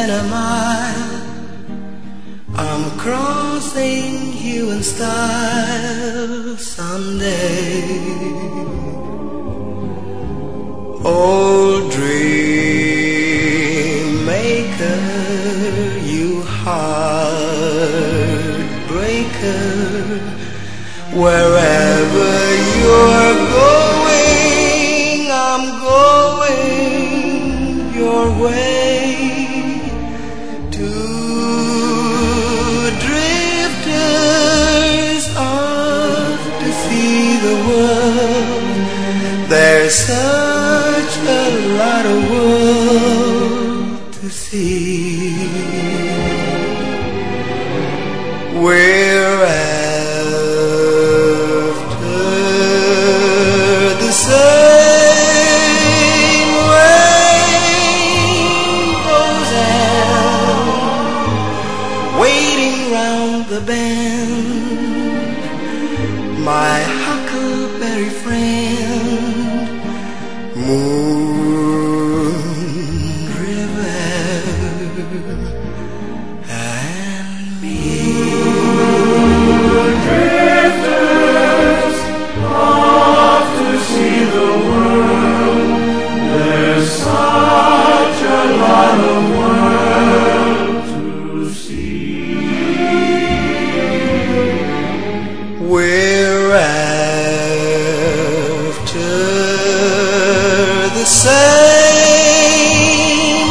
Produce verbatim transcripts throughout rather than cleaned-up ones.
than a mile. I'm crossing you in style someday. Old dream maker, you heartbreaker, wherever you're going, I'm going your way. Two drifters off to see the world. There's such a lot of world to see. We're after the same rainbows and waiting round the bend. My huckleberry friend, Moon River, and me. Drifters off to see the world. There's such a lot of world to see. We're after the same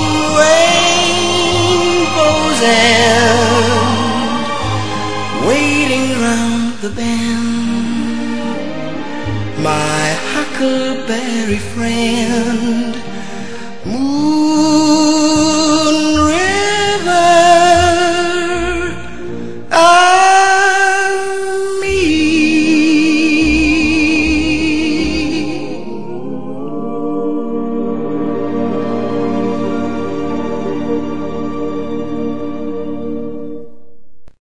rainbows and waiting round the bend. My huckleberry friend, Moon